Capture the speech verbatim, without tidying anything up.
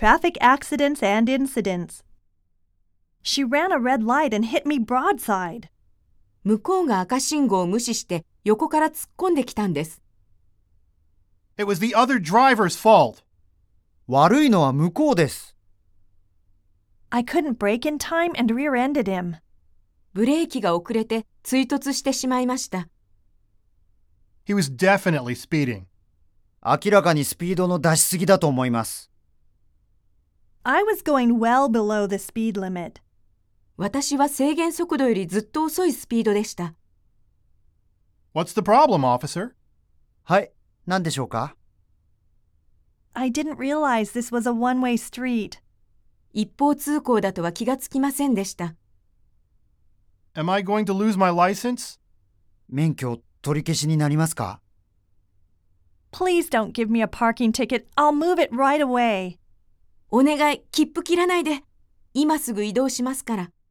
traffic accidents and incidents. She ran a red light and hit me broadside. 向こうが赤信号を無視して横から突っ込んできたんです。 It was the other driver's fault. 悪いのは向こうです。 I couldn't brake in time and rear-ended him. ブレーキが遅れて追突してしまいました。 He was definitely speeding. 明らかにスピードの出しすぎだと思います。 I was going well below the speed limit. 私は制限速度よりずっと遅いスピードでした。 What's the problem, officer? はい、何でしょうか？ I didn't realize this was a one-way street. 一方通行だとは気がつきませんでした。 Am I going to lose my license? 免許取り消しになりますか？ Please don't give me a parking ticket. I'll move it right away. お願い、切符切らないで。今すぐ移動しますから。